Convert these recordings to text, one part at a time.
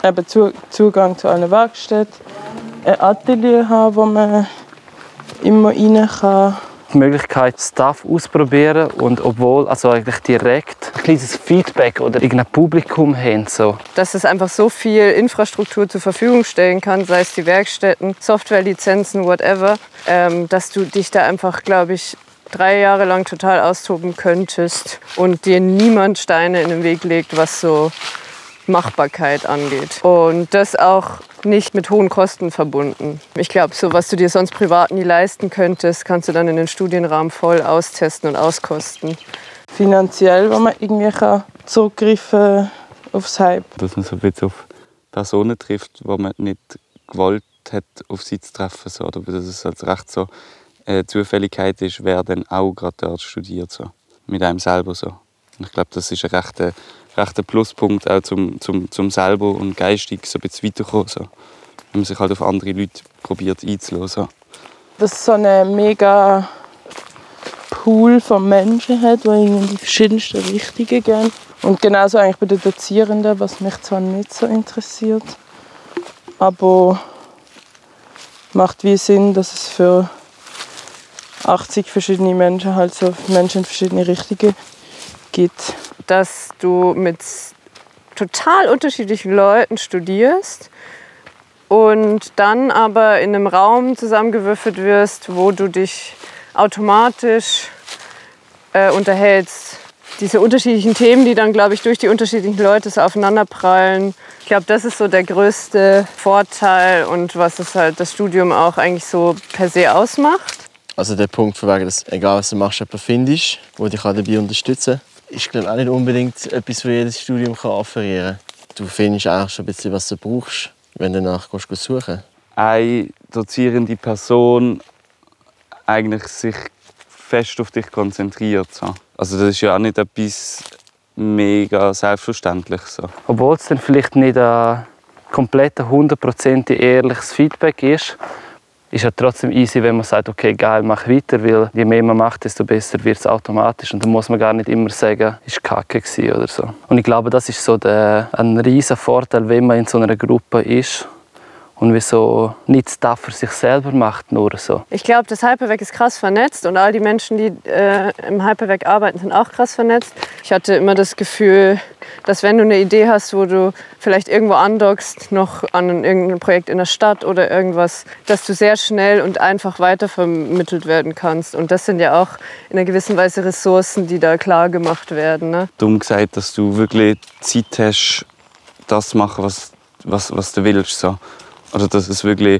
eben Zugang zu allen Werkstätten, ein Atelier haben, wo man immer rein kann. Die Möglichkeit, Stuff auszuprobieren und obwohl also eigentlich direkt ein kleines Feedback oder irgendein Publikum haben. So. Dass es einfach so viel Infrastruktur zur Verfügung stellen kann, sei es die Werkstätten, Softwarelizenzen, whatever, dass du dich da einfach, glaube ich, 3 Jahre lang total austoben könntest und dir niemand Steine in den Weg legt, was so Machbarkeit angeht. Und das auch nicht mit hohen Kosten verbunden. Ich glaube, so was du dir sonst privat nie leisten könntest, kannst du dann in den Studienrahmen voll austesten und auskosten. Finanziell, wo man irgendwie zurückgreifen aufs Hype. Dass man so ein bisschen auf Personen trifft, die man nicht gewollt hat, auf sie zu treffen. So. Oder dass es halt recht so Zufälligkeit ist, wer dann auch gerade dort studiert. So. Mit einem selber. So. Und ich glaube, das ist ein rechter Pluspunkt auch zum selber und geistig so ein bisschen weiterkommen. So. Wenn man sich halt auf andere Leute probiert einzulassen. So. Dass es so einen mega Pool von Menschen hat, die in die verschiedensten Richtungen gehen. Und genauso eigentlich bei den Dozierenden, was mich zwar nicht so interessiert, aber macht wie Sinn, dass es für 80 verschiedene Menschen halt so Menschen in verschiedene Richtungen gibt. Dass du mit total unterschiedlichen Leuten studierst und dann aber in einem Raum zusammengewürfelt wirst, wo du dich automatisch unterhältst. Diese unterschiedlichen Themen, die dann, glaube ich, durch die unterschiedlichen Leute so aufeinanderprallen. Ich glaube, das ist so der größte Vorteil und was es halt das Studium auch eigentlich so per se ausmacht. Also der Punkt von wegen, dass egal was du machst, jemanden findest, der dich dabei unterstützen kann, ist, glaube ich, auch nicht unbedingt etwas, das jedes Studium offerieren kann. Du findest eigentlich schon ein bisschen, was du brauchst, wenn du danach suchen. Eine dozierende Person eigentlich sich fest auf dich konzentriert. So. Also das ist ja auch nicht etwas mega Selbstverständliches. So. Obwohl es dann vielleicht nicht ein komplett 100% ehrliches Feedback ist ja trotzdem easy, wenn man sagt, okay, geil, mach weiter, weil je mehr man macht, desto besser wird es automatisch. Und dann muss man gar nicht immer sagen, es war kacke oder so. Und ich glaube, das ist so ein riesen Vorteil, wenn man in so einer Gruppe ist und wieso nicht Stuff für sich selber macht, nur so. Ich glaube, das Hyperwerk ist krass vernetzt und all die Menschen, die im Hyperwerk arbeiten, sind auch krass vernetzt. Ich hatte immer das Gefühl, dass wenn du eine Idee hast, wo du vielleicht irgendwo andockst, noch an irgendein Projekt in der Stadt oder irgendwas, dass du sehr schnell und einfach weitervermittelt werden kannst. Und das sind ja auch in einer gewissen Weise Ressourcen, die da klar gemacht werden. Ne? Dumm gesagt, dass du wirklich Zeit hast, das zu machen, was du willst. So. Oder dass es wirklich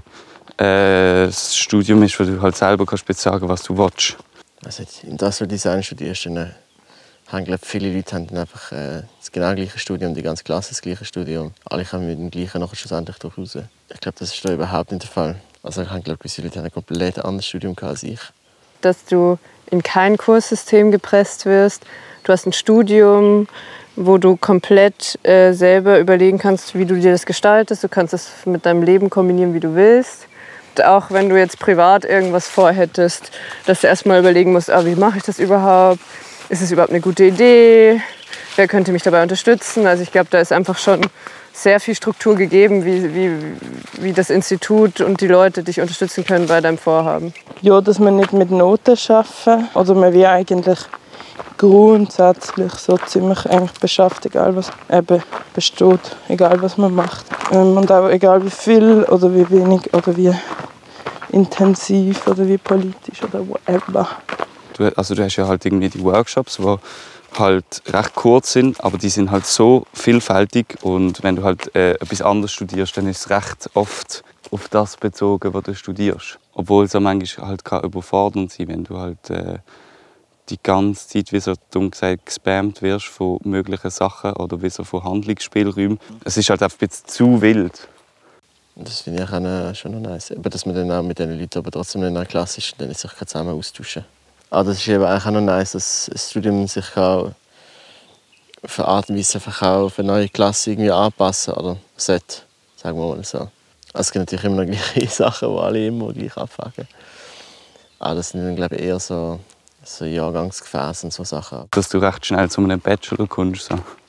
das Studium ist, wo du halt selber kannst sagen, was du willst. Also im Industrial Design studierst, dann haben, glaube viele Leute haben dann einfach das genau gleiche Studium, die ganze Klasse das gleiche Studium. Alle kommen mit dem gleichen nachher schlussendlich durch raus. Ich glaube, das ist da überhaupt nicht der Fall. Also ich glaube, gewisse Leute haben ein komplett anderes Studium als ich. Dass du in kein Kurssystem gepresst wirst. Du hast ein Studium, wo du komplett selber überlegen kannst, wie du dir das gestaltest. Du kannst es mit deinem Leben kombinieren, wie du willst. Und auch wenn du jetzt privat irgendwas vorhättest, dass du erst mal überlegen musst, wie mache ich das überhaupt? Ist es überhaupt eine gute Idee? Wer könnte mich dabei unterstützen? Also ich glaube, da ist einfach schon sehr viel Struktur gegeben, wie das Institut und die Leute dich unterstützen können bei deinem Vorhaben. Ja, dass wir nicht mit Noten arbeiten. Oder man will eigentlich grundsätzlich so ziemlich eigentlich beschafft, egal was eben besteht, egal was man macht. Und auch egal wie viel oder wie wenig oder wie intensiv oder wie politisch oder whatever. Du hast ja halt irgendwie die Workshops, die halt recht kurz sind, aber die sind halt so vielfältig. Und wenn du halt etwas anderes studierst, dann ist es recht oft auf das bezogen, was du studierst. Obwohl es auch manchmal halt überfordernd sein kann, wenn du halt die ganze Zeit, wie so dumm gesagt, gespammt wirst von möglichen Sachen oder wie so von Handlungsspielräumen. Es ist halt einfach ein bisschen zu wild. Das finde ich auch schon noch nice. Aber dass man dann auch mit den Leuten aber trotzdem in einer Klasse ist und dann sich zusammen austauschen. Aber das ist eben auch noch nice, dass das Studium sich auch auf eine Art und Weise einfach auch auf eine neue Klasse irgendwie anpassen oder sollte, sagen wir mal so. Also es gibt natürlich immer noch gleiche Sachen, die alle immer gleich abfangen. Aber das sind dann, glaube ich, eher so Jahrgangsgefäße und so Sachen. Dass du recht schnell zu einem Bachelor kommst. So.